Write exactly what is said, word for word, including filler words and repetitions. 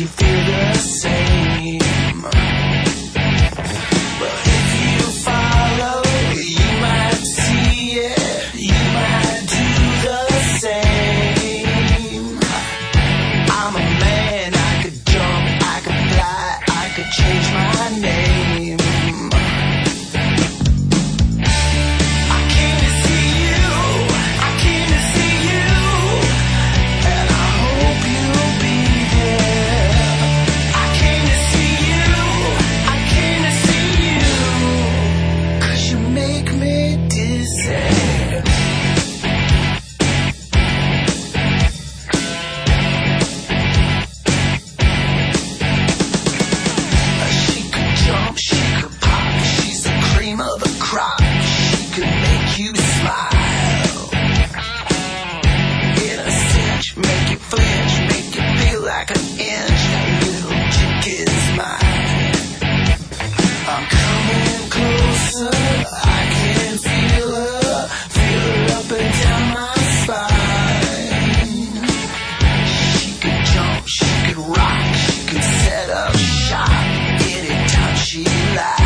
you feel the same? Well, if you follow, you might see it, you might do the same. I'm a man, I could jump, I could fly, I could change my name. I came to see you, I came to see you, and I hope you'll be there. I came to see you, I came to see you, 'cause you make me dizzy. She could jump, she could pop, she's the cream of the crop. She could make you smile in a cinch, make you flinch, make you feel like an inch. That little chick is mine. I'm coming closer, I can feel her, feel her up and down my spine. She could jump, she could rock, she could set up shop anytime she likes.